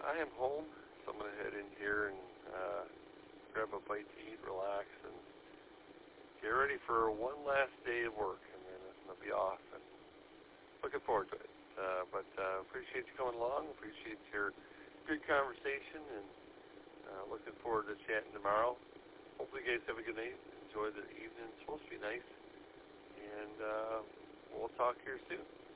I am home, so I'm going to head in here and grab a bite to eat, relax, and get ready for one last day of work, and then I'll be off, and looking forward to it. But appreciate you coming along, appreciate your good conversation, and looking forward to chatting tomorrow. Hopefully you guys have a good night. Enjoy the evening. It's supposed to be nice. And we'll talk here soon.